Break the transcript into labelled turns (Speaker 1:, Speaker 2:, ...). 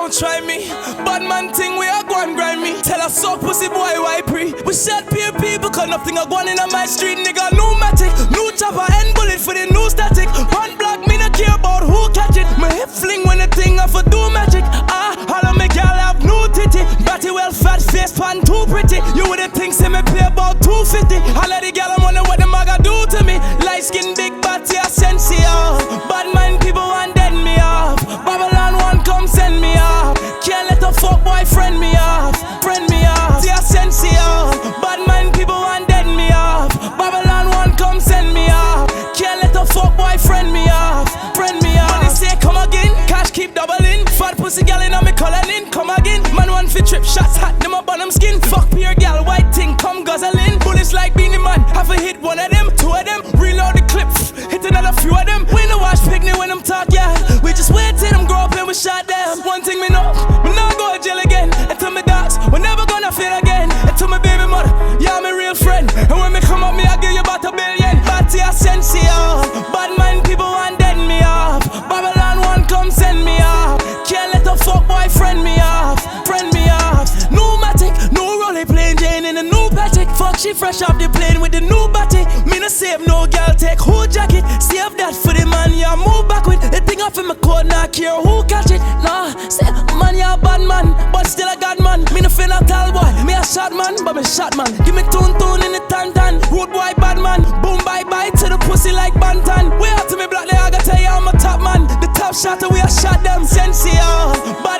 Speaker 1: don't try me. Bad man thing, we are go and grind me. Tell us so pussy boy, why pre? We shot peer people, cause nothing are going in on my street, nigga. New matic, new chopper, end bullet for the new static. One block, me no care about who catch it. My hip fling when the thing off a do magic. All of me girl have new titty. Body well fat, face pan too pretty. You wouldn't think say me pay about 250. All of the girl I'm wonder what the maga do to me. Light skin, big body, a sensi off. Bad mind people want dead me off. Babylon one come send me off. Can't let a fuck boy friend me off. Friend me off, see a sensi off. Bad mind people want dead me off. Babylon one come send me off. Can't let a fuck boy friend me off. Friend me off. Money say come again, cash keep doubling. Fat pussy gal in on me coloring, come again. Man one fit trip, shots hot, them up on them skin. Fuck pure gal, white thing, come guzzling. Bullets like Beanie Man, have a hit one of them, two of them. Reload the clip, hit another few of them. We no watch picnic when them talk, yeah. We just wait till them grow up and we shot them. One thing me know, me not go to jail again. And to me dogs, we never gonna fail again. And to my baby mother, yeah, my real friend. And when me come up, me I give you about $1 billion. Batty a sensi off. Bad mind people want dead me off. Babylon one come send me off. Can't let a fuck boy friend me off. Friend me off. New matic, new rolling plain Jane in a new Patek. Fuck she fresh off the plane with the new body. Me no save no girl take who jacket. Save that for the man yeah move back with. The thing off in my coat not care who catch it. Nah, say man yeah bad man, but still a god man. Me no feel a tall boy, me a shot man, but me shot man. Give me tune in the tan. Road boy bad man, boom bye bye to the pussy like Bantan. We out to me black there I gotta tell you I'm a top man. The top shotter we a shot them sensi off.